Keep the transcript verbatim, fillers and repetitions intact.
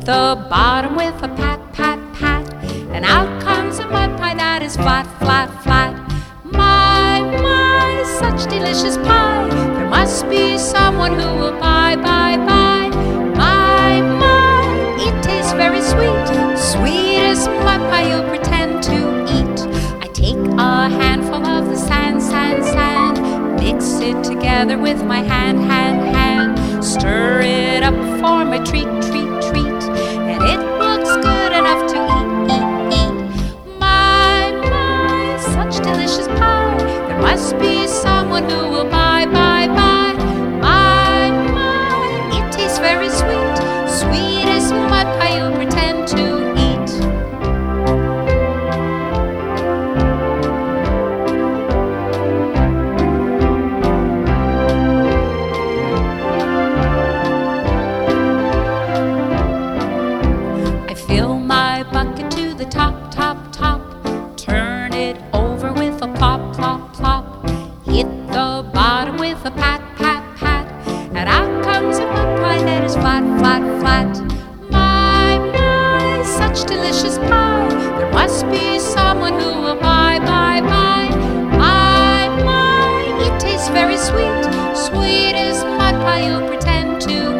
the bottom with a pat, pat, pat, and out comes a mud pie that is flat, flat, flat. My, my, such delicious pie. There must be someone who will buy, buy, buy. My, my, it tastes very sweet, sweetest mud pie you'll pretend to eat. I take a handful of the sand, sand, sand, mix it together with my hand, hand, hand, stir it up for my treat, treat, treat, and it looks good enough to eat, eat, eat. My, my, such delicious pie. There must be someone who will buy, buy, buy. My, my, it tastes very sweet, sweetest mud pie you'll pretend to eat. I fill my bucket to the top, top, top, turn it over with a plop, plop, plop, hit the bottom with a pat, pat, pat, and out comes a mud pie that is flat, flat, flat. My, my, such delicious pie. There must be someone who will buy, buy, buy. My, my, it tastes very sweet, sweetest mud pie you'll pretend to